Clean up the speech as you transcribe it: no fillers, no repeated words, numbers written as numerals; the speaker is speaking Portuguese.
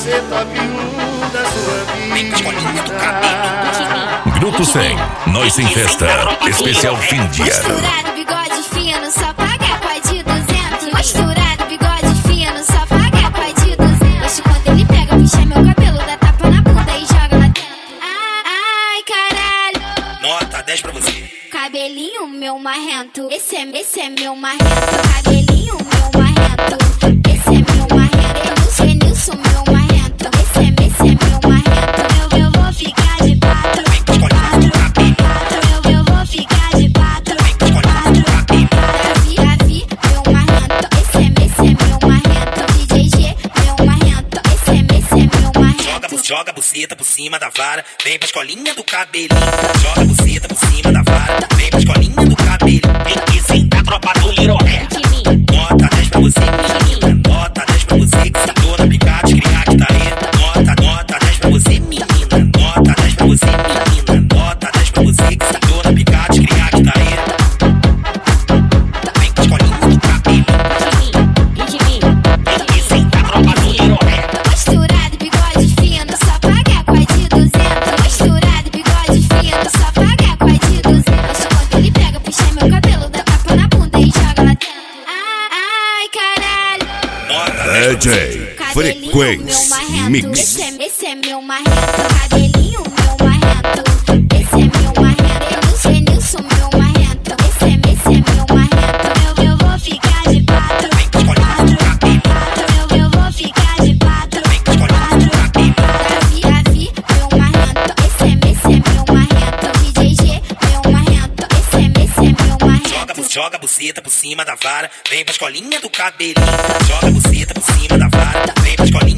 ser top 1 da sua vida. Grupo 100, Nós em Festa, especial fim de ano. Misturado, bigode fino, só paga com a de 200. Misturado, bigode fino, só paga com a de 200. Gosto quando ele pega, puxa meu cabelo, dá tapa na bunda e joga lá dentro. Ai, caralho. Nota 10 pra você. Cabelinho meu marrento, esse é meu marrento. Cabelinho meu marrento, esse é meu marrento. Genilson meu marrento, esse é meu marrento. Eu vou ficar de quatro, eu vou ficar de quatro. Davi meu marrento, esse é meu marrento. DJ G meu marrento, esse é meu marrento. Joga a buceta por cima da vara, vem pra escolinha do cabelinho. Joga a buceta por cima da vara, vem pra escolinha do cabelinho. Vem que senta a tropa do Lirolé. Nota 10 pra você, menina. Nota 10 pra você que sentou na picada, criar que tá aí. Nota 10 pra você, menina. Nota 10 pra você, menina. Nota 10 pra você que sentou na picada, criar que tá aí. Vem pra escolinha do cabelinho. Vem que senta a tropa do Lirolé. Misturado, bigode fino, só paga com a de 200. Misturado, bigode fino, só paga com a de 200. Quando ele pega, puxa meu cabelo, dá tapa na bunda e joga lá dentro. Ai, caralho. DJ Frequência Mix. Esse é meu marrento. Cabelinho meu marrento, esse é meu marrento. Genilson meu marrento, esse é meu marrento. Eu vou ficar de quatro. Eu vou ficar de quatro. Davi meu marrento, esse é meu marrento. DJ G meu marrento, esse é meu marrento. Joga a buceta por cima da vara, vem pra escolinha do cabelinho. Joga a buceta por cima da vara, vem pra escolinha